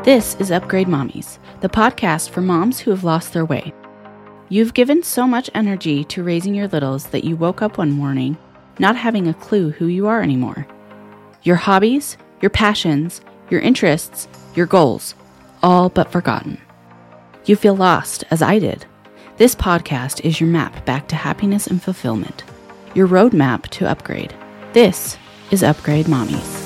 This is Upgrade Mommies, the podcast for moms who have lost their way. You've given so much energy to raising your littles that you woke up one morning not having a clue who you are anymore. Your hobbies, your passions, your interests, your goals, all but forgotten. You feel lost, as I did. This podcast is your map back to happiness and fulfillment, your roadmap to upgrade. This is Upgrade Mommies.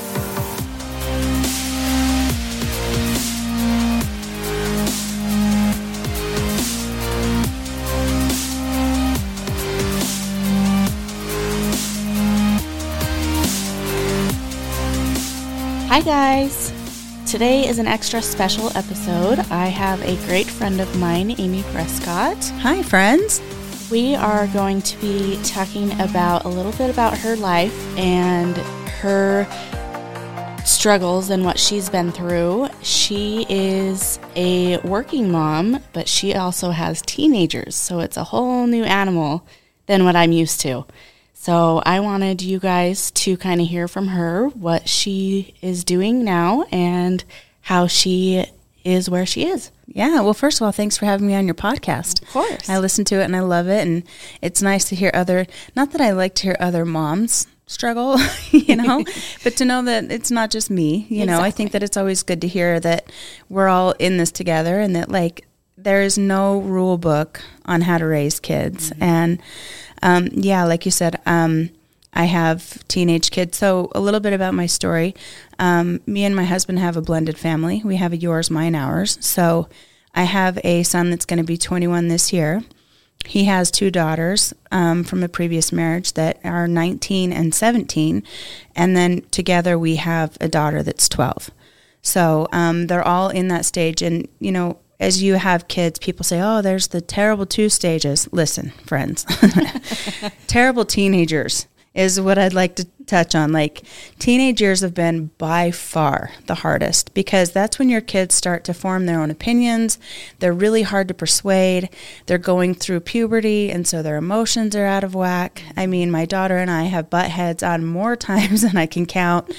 Hi guys! Today is an extra special episode. I have a great friend of mine, Amy Prescott. Hi friends! We are going to be talking about a little bit about her life and her struggles and what she's been through. She is a working mom, but she also has teenagers, so it's a whole new animal than what I'm used to. So I wanted you guys to kind of hear from her what she is doing now and how she is where she is. Yeah, well, first of all, thanks for having me on your podcast. Of course. I listen to it and I love it, and it's nice to hear not that I like to hear other moms struggle, but to know that it's not just me, know. I think that it's always good to hear that we're all in this together and that, there is no rule book on how to raise kids. Mm-hmm. And like you said, I have teenage kids. So a little bit about my story. Me and my husband have a blended family. We have a yours, mine, ours. So I have a son that's going to be 21 this year. He has two daughters from a previous marriage that are 19 and 17. And then together we have a daughter that's 12. So they're all in that stage. And, as you have kids, people say, oh, there's the terrible two stages. Listen, friends, terrible teenagers is what I'd like to touch on. Teenage years have been by far the hardest because that's when your kids start to form their own opinions. They're really hard to persuade. They're going through puberty, and so their emotions are out of whack. I mean, my daughter and I have butt heads on more times than I can count.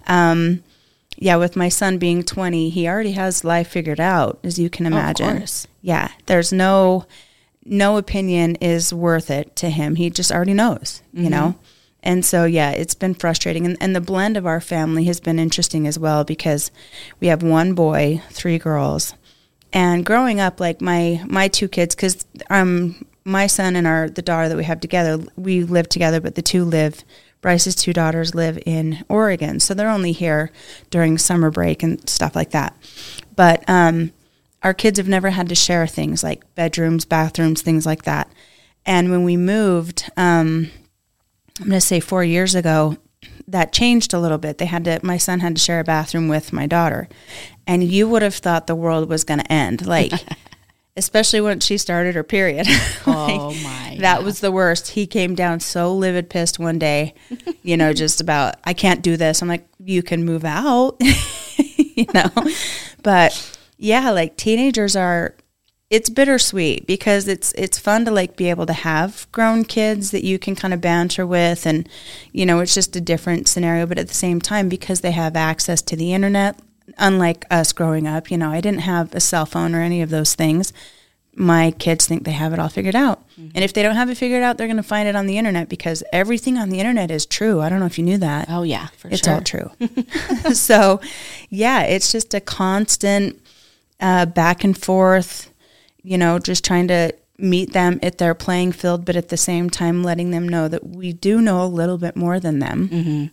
With my son being 20, he already has life figured out, as you can imagine. Of course. Yeah, there's no opinion is worth it to him. He just already knows, you know? And so, it's been frustrating. And the blend of our family has been interesting as well because we have one boy, 3 girls. And growing up, my two kids, because my son and the daughter that we have together, we live together, but Bryce's 2 daughters live in Oregon, so they're only here during summer break and stuff like that. But our kids have never had to share things like bedrooms, bathrooms, things like that. And when we moved, I'm going to say 4 years ago, that changed a little bit. My son had to share a bathroom with my daughter, and you would have thought the world was going to end. Especially when she started her period. That was the worst. He came down so livid, pissed one day, just about, I can't do this. I'm like, you can move out, But teenagers it's bittersweet because it's fun to be able to have grown kids that you can kind of banter with, and, it's just a different scenario. But at the same time, because they have access to the internet, unlike us growing up, I didn't have a cell phone or any of those things. My kids think they have it all figured out. Mm-hmm. And if they don't have it figured out, they're going to find it on the internet because everything on the internet is true. I don't know if you knew that. Oh, yeah, it's all true. So, it's just a constant back and forth, just trying to meet them at their playing field, but at the same time letting them know that we do know a little bit more than them,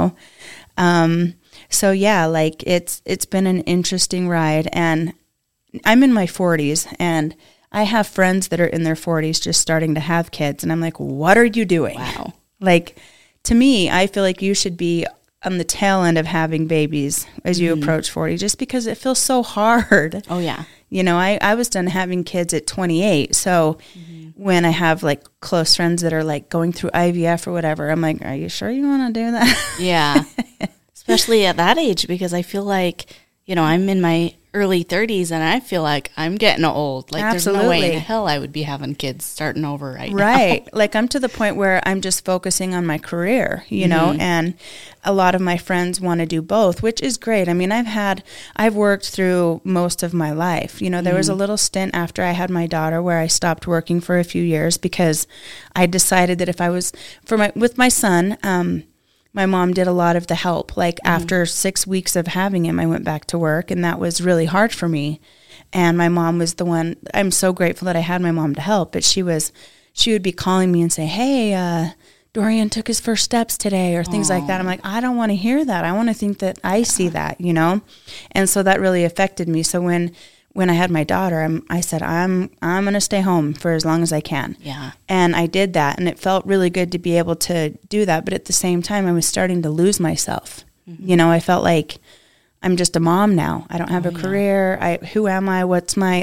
So it's been an interesting ride, and I'm in my 40s, and I have friends that are in their 40s just starting to have kids, and I'm like, what are you doing? Wow. To me, I feel like you should be on the tail end of having babies as you approach 40, just because it feels so hard. Oh, yeah. I was done having kids at 28, so when I have close friends that are going through IVF or whatever, I'm like, are you sure you want to do that? Yeah. Especially at that age, because I feel like, I'm in my early 30s and I feel like I'm getting old. Like Absolutely. There's no way in hell I would be having kids starting over right now. Right. Like I'm to the point where I'm just focusing on my career, and a lot of my friends want to do both, which is great. I mean, I've worked through most of my life. There was a little stint after I had my daughter where I stopped working for a few years because I decided that if I was with my son, my mom did a lot of the help. Like after 6 weeks of having him, I went back to work, and that was really hard for me. And my mom was the one. I'm so grateful that I had my mom to help, but she would be calling me and say, "Hey, Dorian took his first steps today," or things like that. I'm like, I don't want to hear that. I want to think that I see that, And so that really affected me. So when I had my daughter, I said, I'm going to stay home for as long as I can. Yeah. And I did that, and it felt really good to be able to do that. But at the same time, I was starting to lose myself. I felt like I'm just a mom now. I don't have a career. Who am I? What's my,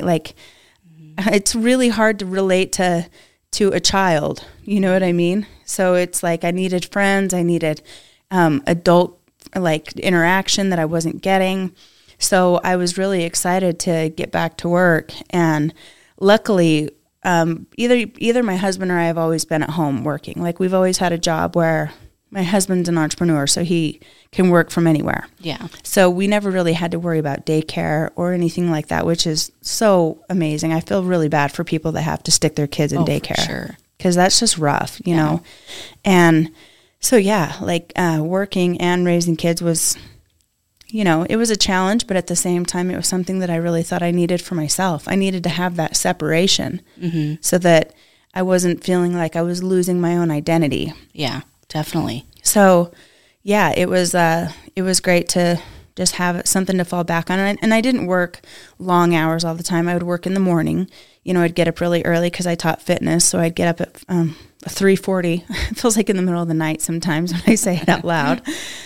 it's really hard to relate to a child. You know what I mean? So it's like I needed friends. I needed adult, interaction that I wasn't getting. So I was really excited to get back to work, and luckily, either my husband or I have always been at home working. Like we've always had a job where my husband's an entrepreneur, so he can work from anywhere. Yeah. So we never really had to worry about daycare or anything like that, which is so amazing. I feel really bad for people that have to stick their kids in daycare. For sure. Because that's just rough, you know. And so, working and raising kids was, it was a challenge, but at the same time, it was something that I really thought I needed for myself. I needed to have that separation so that I wasn't feeling like I was losing my own identity. Yeah, definitely. So, it was great to just have something to fall back on. And I didn't work long hours all the time. I would work in the morning. I'd get up really early because I taught fitness, so I'd get up at 3:40. It feels like in the middle of the night sometimes when I say it out loud.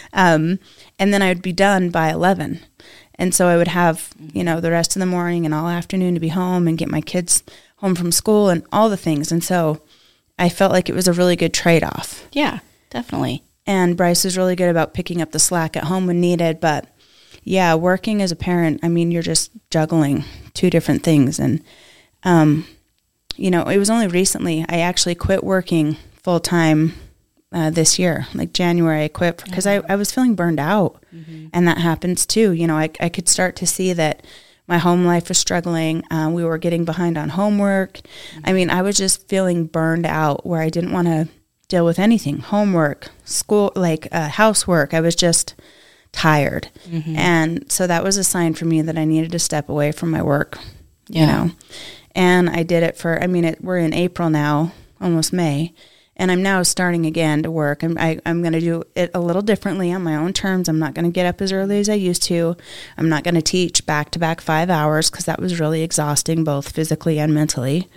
And then I would be done by 11. And so I would have, the rest of the morning and all afternoon to be home and get my kids home from school and all the things. And so I felt like it was a really good trade-off. Yeah, definitely. And Bryce is really good about picking up the slack at home when needed. But, working as a parent, you're just juggling two different things. And, it was only recently I actually quit working full-time this year, like January. I quit because I was feeling burned out, and that happens too. I could start to see that my home life was struggling. We were getting behind on homework. I was just feeling burned out where I didn't want to deal with anything, homework, school, housework. I was just tired, and so that was a sign for me that I needed to step away from my work. And I did it for. We're in April now, almost May. And I'm now starting again to work. I'm going to do it a little differently on my own terms. I'm not going to get up as early as I used to. I'm not going to teach back-to-back 5 hours because that was really exhausting, both physically and mentally.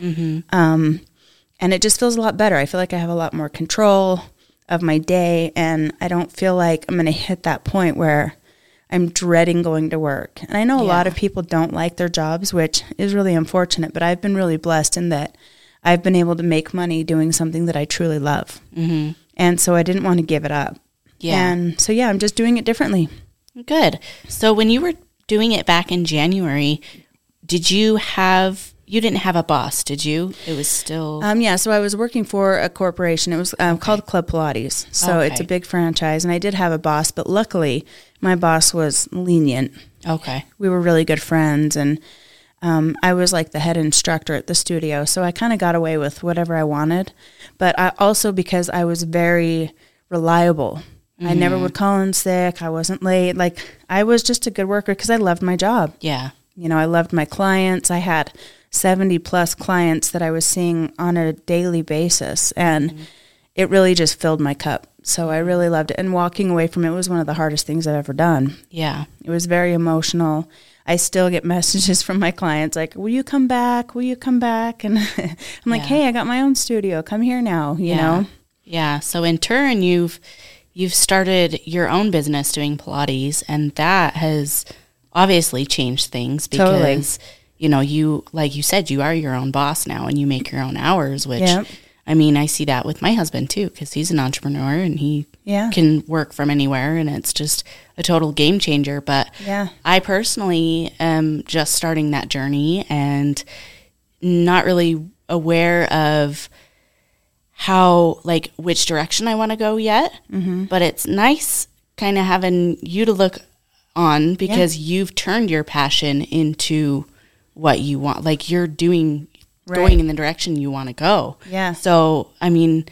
And it just feels a lot better. I feel like I have a lot more control of my day, and I don't feel like I'm going to hit that point where I'm dreading going to work. And I know a lot of people don't like their jobs, which is really unfortunate, but I've been really blessed in that I've been able to make money doing something that I truly love. And so I didn't want to give it up. And so, I'm just doing it differently. Good. So when you were doing it back in January, you didn't have a boss, did you? It was still... so I was working for a corporation. It was called Club Pilates. So it's a big franchise, and I did have a boss, but luckily my boss was lenient. Okay. We were really good friends, and I was like the head instructor at the studio, so I kind of got away with whatever I wanted. But I also, because I was very reliable, I never would call in sick. I wasn't late. I was just a good worker because I loved my job. Yeah. I loved my clients. I had 70 plus clients that I was seeing on a daily basis, and it really just filled my cup. So I really loved it. And walking away from it was one of the hardest things I've ever done. Yeah. It was very emotional. I still get messages from my clients like, will you come back? Will you come back? And I'm like, hey, I got my own studio. Come here now, you know? Yeah. So in turn, you've started your own business doing Pilates, and that has obviously changed things because, you, like you said, you are your own boss now and you make your own hours, which, I see that with my husband too, because he's an entrepreneur and he can work from anywhere, and it's just a total game changer. But yeah, I personally am just starting that journey and not really aware of how, like, which direction I want to go yet. Mm-hmm. But it's nice kind of having you to look on, because you've turned your passion into what you want. Like, you're going in the direction you want to go. Yeah. So, I mean,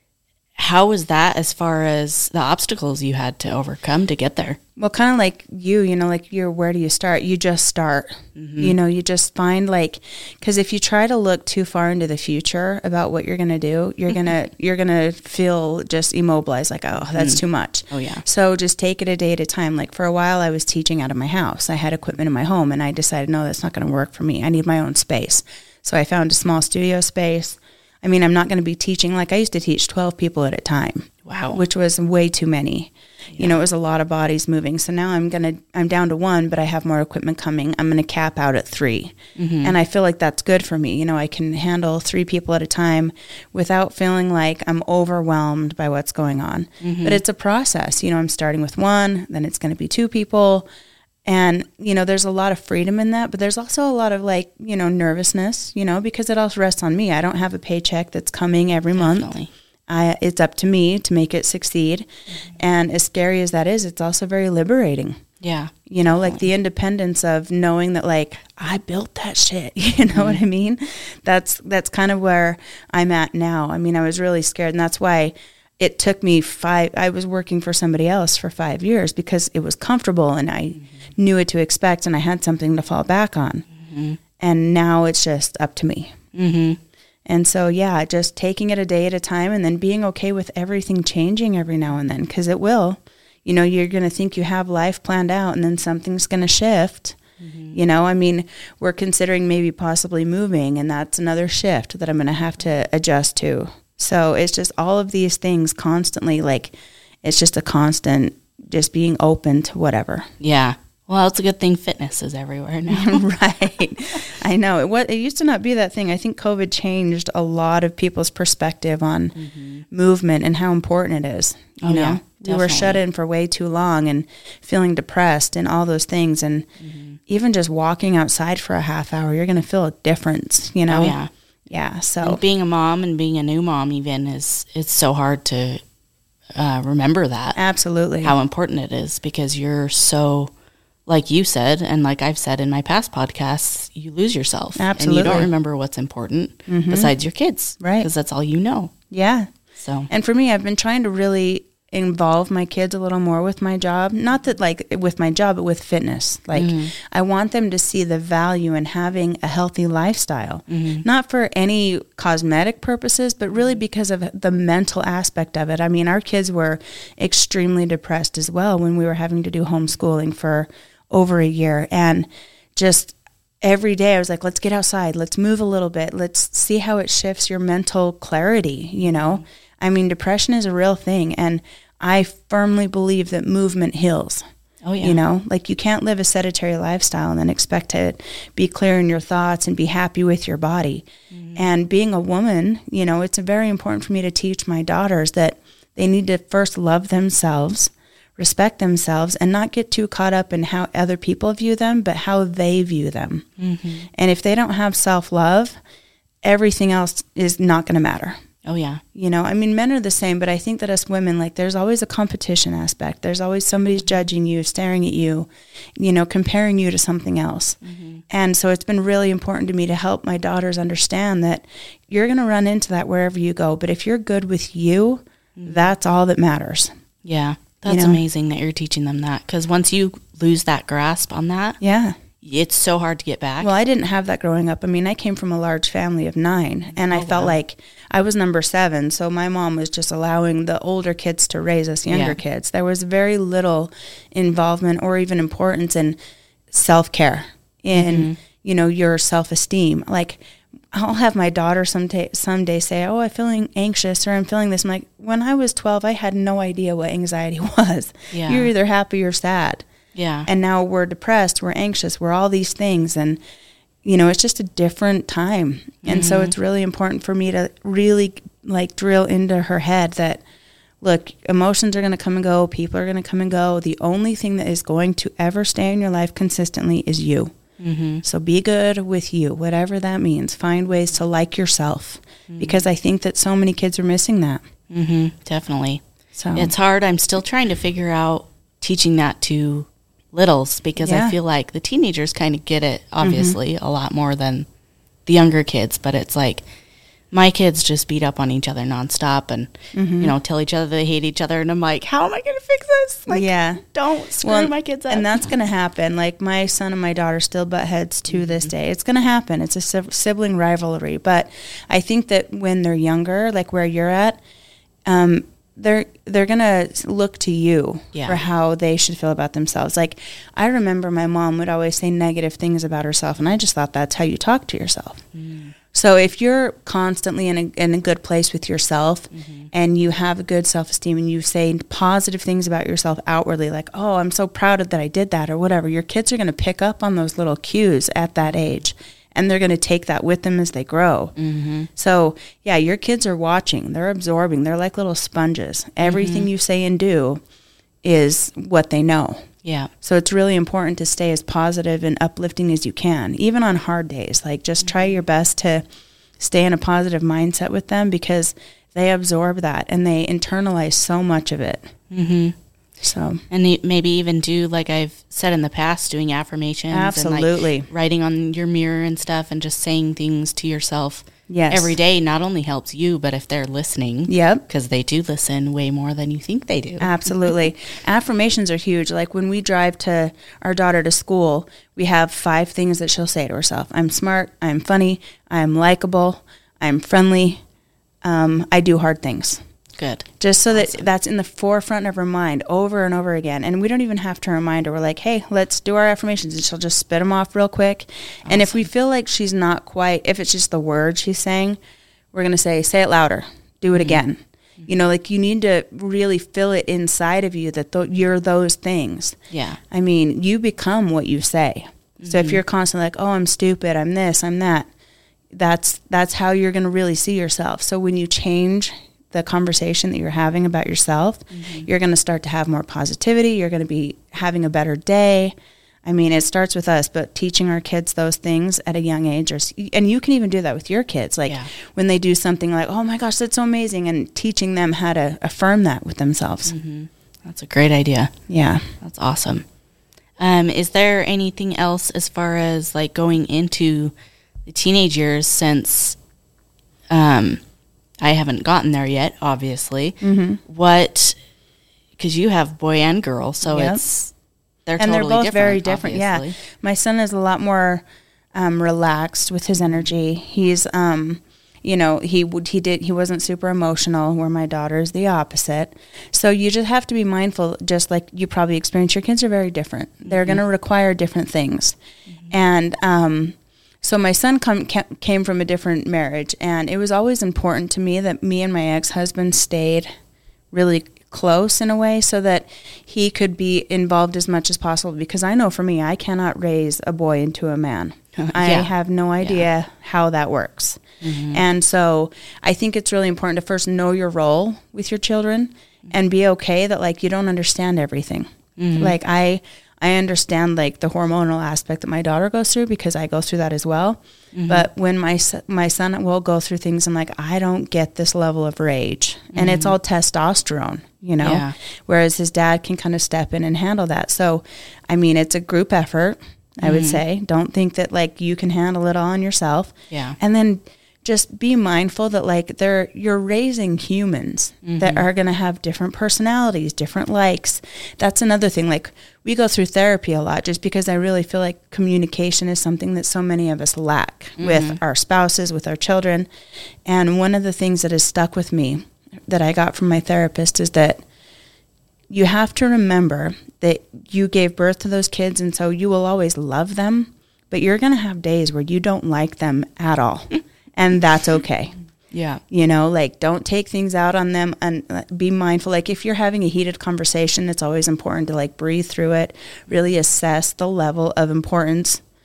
how was that as far as the obstacles you had to overcome to get there? Well, kind of like you know, like where do you start? You just start. Mm-hmm. You know, you just find, like, because if you try to look too far into the future about what you're going to do, you're gonna feel just immobilized, like, oh, that's too much. Oh, yeah. So just take it a day at a time. Like, for a while, I was teaching out of my house. I had equipment in my home, and I decided, no, that's not going to work for me. I need my own space. So I found a small studio space. I mean, I'm not going to be teaching. Like, I used to teach 12 people at a time. Wow. Which was way too many. Yeah. You know, it was a lot of bodies moving. So now I'm down to 1, but I have more equipment coming. I'm going to cap out at 3. Mm-hmm. And I feel like that's good for me. You know, I can handle 3 people at a time without feeling like I'm overwhelmed by what's going on. Mm-hmm. But it's a process. You know, I'm starting with 1, then it's going to be 2 people. And, you know, there's a lot of freedom in that, but there's also a lot of, like, you know, nervousness, you know, because it also rests on me. I don't have a paycheck that's coming every month. It's up to me to make it succeed. Mm-hmm. And as scary as that is, it's also very liberating. Yeah. You know, like the independence of knowing that, like, I built that shit. You know what I mean? That's kind of where I'm at now. I mean, I was really scared, and that's why it took me I was working for somebody else for 5 years, because it was comfortable and I knew what to expect and I had something to fall back on. Mm-hmm. And now it's just up to me. Mm-hmm. And so, yeah, just taking it a day at a time, and then being okay with everything changing every now and then, because it will. You know, you're going to think you have life planned out, and then something's going to shift. Mm-hmm. You know, I mean, we're considering maybe possibly moving, and that's another shift that I'm going to have to adjust to. So it's just all of these things constantly, like, it's just a constant, just being open to whatever. Yeah. Well, it's a good thing fitness is everywhere now. Right. I know. It used to not be that thing. I think COVID changed a lot of people's perspective on movement and how important it is. You know, we were shut in for way too long and feeling depressed and all those things. And even just walking outside for a half hour, you're going to feel a difference, you know? Oh, yeah. Yeah. So and being a mom and being a new mom even it's so hard to remember that. Absolutely. How important it is, because you're so, like you said, and like I've said in my past podcasts, you lose yourself. Absolutely. And you don't remember what's important besides your kids. Right. Because that's all you know. Yeah. So. And for me, I've been trying to really involve my kids a little more with my job. Not that, like, with my job, but with fitness. Like, I want them to see the value in having a healthy lifestyle. Not for any cosmetic purposes, but really because of the mental aspect of it. I mean, our kids were extremely depressed as well when we were having to do homeschooling for over a year. And just every day I was like, let's get outside, let's move a little bit, let's see how it shifts your mental clarity, you know? I mean, depression is a real thing, and I firmly believe that movement heals. Oh, yeah. You know, like, you can't live a sedentary lifestyle and then expect to be clear in your thoughts and be happy with your body. And being a woman, you know, it's very important for me to teach my daughters that they need to first love themselves, respect themselves, and not get too caught up in how other people view them, but how they view them. And if they don't have self-love, everything else is not going to matter. Oh, yeah. You know, I mean, men are the same, but I think that us women, like, there's always a competition aspect. There's always somebody's judging you, staring at you, you know, comparing you to something else. And so it's been really important to me to help my daughters understand that you're going to run into that wherever you go. But if you're good with you, that's all that matters. Yeah. That's amazing that you're teaching them that, because once you lose that grasp on that, it's so hard to get back. Well, I didn't have that growing up. I mean, I came from a large family of 9, and I felt like I was number 7, so my mom was just allowing the older kids to raise us younger kids. There was very little involvement or even importance in self-care, in, you know, your self-esteem. Like, I'll have my daughter someday say, oh, I'm feeling anxious, or I'm feeling this. I'm like, when I was 12, I had no idea what anxiety was. Yeah. You're either happy or sad. Yeah. And now we're depressed, we're anxious, we're all these things. And, you know, it's just a different time. And so it's really important for me to really, like, drill into her head that look, emotions are going to come and go. People are going to come and go. The only thing that is going to ever stay in your life consistently is you. Mm-hmm. So be good with you, whatever that means. Find ways to like yourself, because I think that so many kids are missing that. Mm-hmm. Definitely. So it's hard. I'm still trying to figure out teaching that to littles, because I feel like the teenagers kind of get it, obviously, a lot more than the younger kids. But it's like, my kids just beat up on each other nonstop and, you know, tell each other they hate each other. And I'm like, how am I going to fix this? Like, don't screw my kids up. And that's going to happen. Like, my son and my daughter still butt heads to this day. It's going to happen. It's a sibling rivalry. But I think that when they're younger, like where you're at, they're going to look to you for how they should feel about themselves. Like, I remember my mom would always say negative things about herself, and I just thought that's how you talk to yourself. So if you're constantly in a good place with yourself, and you have a good self-esteem, and you say positive things about yourself outwardly, like, oh, I'm so proud of that I did that, or whatever, your kids are going to pick up on those little cues at that age, and they're going to take that with them as they grow. So, yeah, your kids are watching. They're absorbing. They're like little sponges. Everything you say and do is what they know. Yeah. So it's really important to stay as positive and uplifting as you can, even on hard days. Like, just try your best to stay in a positive mindset with them, because they absorb that and they internalize so much of it. So, and maybe even do, like I've said in the past, doing affirmations. Absolutely. And like writing on your mirror and stuff, and just saying things to yourself yes. every day not only helps you, but if they're listening. Yep. Because they do listen way more than you think they do. Absolutely. Affirmations are huge. Like, when we drive to our daughter to school, we have 5 things that she'll say to herself. I'm smart. I'm funny. I'm likable. I'm friendly. I do hard things. Good. Just so that that's in the forefront of her mind over and over again. And we don't even have to remind her. We're like, hey, let's do our affirmations. And she'll just spit them off real quick. Awesome. And if we feel like she's not quite, if it's just the word she's saying, we're going to say it louder. Do it again. You know, like, you need to really feel it inside of you that you're those things. Yeah. I mean, you become what you say. So if you're constantly like, oh, I'm stupid, I'm this, I'm that, that's how you're going to really see yourself. So when you change the conversation that you're having about yourself, you're going to start to have more positivity. You're going to be having a better day. I mean, it starts with us, but teaching our kids those things at a young age, and you can even do that with your kids. Like, when they do something like, oh my gosh, that's so amazing, and teaching them how to affirm that with themselves. That's a great idea. Yeah. That's awesome. Is there anything else as far as like going into the teenage years, since I haven't gotten there yet, obviously. What, because you have boy and girl, so they're totally both different, very different. obviously. Yeah, my son is a lot more relaxed with his energy. He's you know, he wasn't super emotional, where my daughter is the opposite. So you just have to be mindful, just like you probably experience. Your kids are very different. They're going to require different things, and so my son came from a different marriage, and it was always important to me that me and my ex-husband stayed really close in a way, so that he could be involved as much as possible, because I know for me, I cannot raise a boy into a man. I have no idea how that works. And so I think it's really important to first know your role with your children and be okay that, like, you don't understand everything. Like, I understand, like, the hormonal aspect that my daughter goes through, because I go through that as well. But when my son will go through things, I'm like, I don't get this level of rage. And it's all testosterone, you know, whereas his dad can kind of step in and handle that. So, I mean, it's a group effort, I would say. Don't think that, like, you can handle it all on yourself. Yeah. And then just be mindful that, like, you're raising humans that are going to have different personalities, different likes. That's another thing. Like, we go through therapy a lot, just because I really feel like communication is something that so many of us lack with our spouses, with our children. And one of the things that has stuck with me that I got from my therapist is that you have to remember that you gave birth to those kids, and so you will always love them, but you're going to have days where you don't like them at all. And that's okay. Yeah. You know, like, don't take things out on them, and be mindful. Like, if you're having a heated conversation, it's always important to, like, breathe through it, really assess the level of importance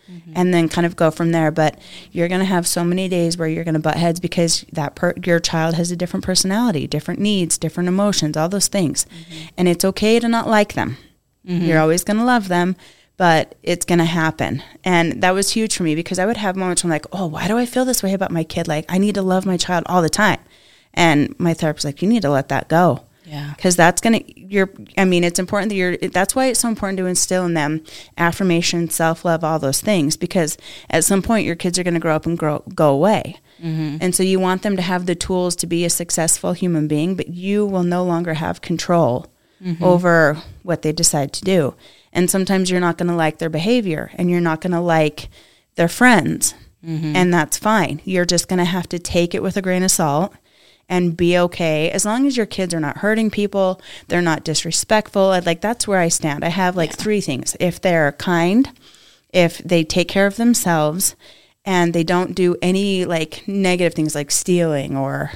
and then kind of go from there. But you're going to have so many days where you're going to butt heads because your child has a different personality, different needs, different emotions, all those things. And it's okay to not like them. You're always going to love them, but it's going to happen. And that was huge for me because I would have moments where I'm like, oh, why do I feel this way about my kid? Like, I need to love my child all the time. And my therapist was like, you need to let that go. Yeah. Because that's going to, it's important that that's why it's so important to instill in them affirmation, self-love, all those things. Because at some point, your kids are going to grow up and go away. And so you want them to have the tools to be a successful human being, but you will no longer have control over what they decide to do. And sometimes you're not going to like their behavior and you're not going to like their friends. And that's fine. You're just going to have to take it with a grain of salt and be okay. As long as your kids are not hurting people, they're not disrespectful. That's where I stand. I have 3 things. If they're kind, if they take care of themselves, and they don't do any negative things like stealing or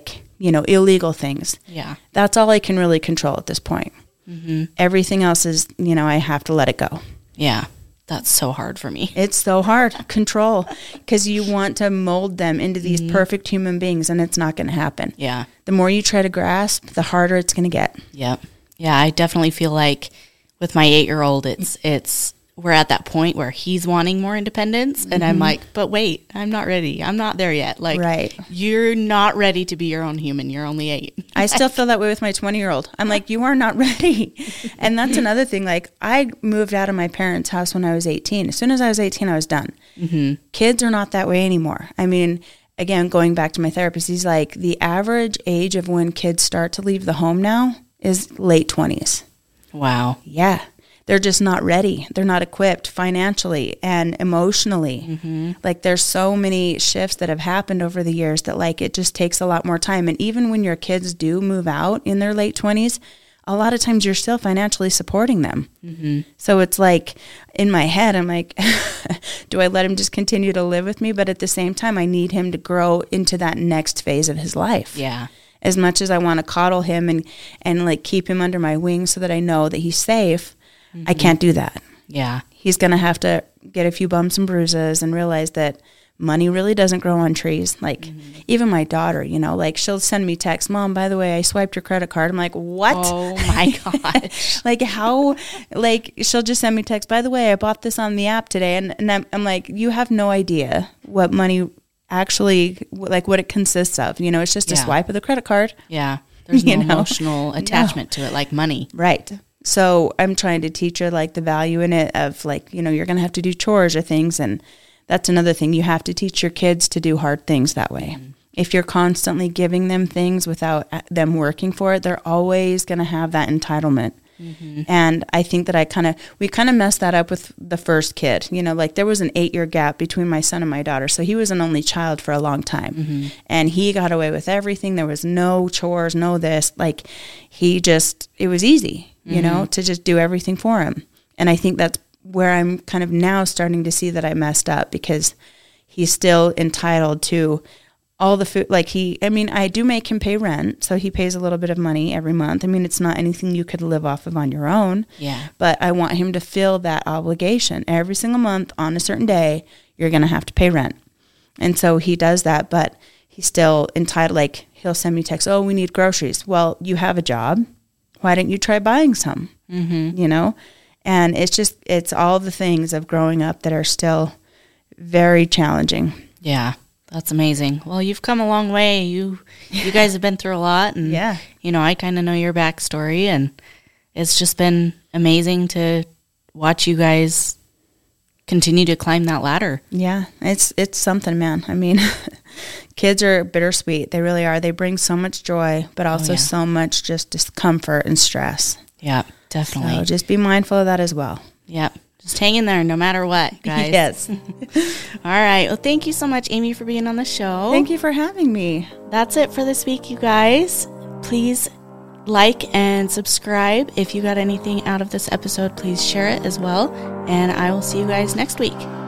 illegal things. Yeah. That's all I can really control at this point. Everything else is, I have to let it go. Yeah. That's so hard for me. It's so hard. Control. Because you want to mold them into these perfect human beings, and it's not going to happen. Yeah. The more you try to grasp, the harder it's going to get. Yep. Yeah, I definitely feel like with my 8-year-old, it's we're at that point where he's wanting more independence, and I'm like, but wait, I'm not ready. I'm not there yet. Right. You're not ready to be your own human. You're only 8. I still feel that way with my 20-year-old. I'm like, you are not ready. And that's another thing. I moved out of my parents' house when I was 18. As soon as I was 18, I was done. Kids are not that way anymore. I mean, again, going back to my therapist, he's like, the average age of when kids start to leave the home now is late 20s. Wow. Yeah. They're just not ready. They're not equipped financially and emotionally. There's so many shifts that have happened over the years that it just takes a lot more time. And even when your kids do move out in their late 20s, a lot of times you're still financially supporting them. So it's in my head, I'm like, do I let him just continue to live with me? But at the same time, I need him to grow into that next phase of his life. Yeah. As much as I want to coddle him and keep him under my wing so that I know that he's safe, I can't do that. Yeah. He's going to have to get a few bumps and bruises and realize that money really doesn't grow on trees. Even my daughter, she'll send me texts, Mom, by the way, I swiped your credit card. I'm like, what? Oh my gosh. How, she'll just send me text, by the way, I bought this on the app today. And I'm like, you have no idea what money actually, what it consists of. It's just a swipe of the credit card. Yeah. There's no emotional attachment to it like money. Right. So I'm trying to teach her the value in it of you're going to have to do chores or things. And that's another thing. You have to teach your kids to do hard things that way. If you're constantly giving them things without them working for it, they're always going to have that entitlement. And I think that we kind of messed that up with the first kid. There was an 8-year gap between my son and my daughter. So he was an only child for a long time. And he got away with everything. There was no chores, no this. It was easy. To just do everything for him. And I think that's where I'm kind of now starting to see that I messed up because he's still entitled to all the food. I do make him pay rent, so he pays a little bit of money every month. It's not anything you could live off of on your own. Yeah. But I want him to feel that obligation. Every single month on a certain day, you're going to have to pay rent. And so he does that, but he's still entitled. He'll send me texts, oh, we need groceries. Well, you have a job. Why didn't you try buying some? And it's all the things of growing up that are still very challenging. Yeah, that's amazing. Well, you've come a long way. You guys have been through a lot. And, I kind of know your backstory. And it's just been amazing to watch you guys continue to climb that ladder. Yeah, it's something, man. Kids are bittersweet. They really are. They bring so much joy, but also so much just discomfort and stress. Yeah, definitely. So just be mindful of that as well. Yeah, just hang in there no matter what, guys. Yes. All right. Well, thank you so much, Amy, for being on the show. Thank you for having me. That's it for this week, you guys. Please like and subscribe. If you got anything out of this episode, please share it as well. And I will see you guys next week.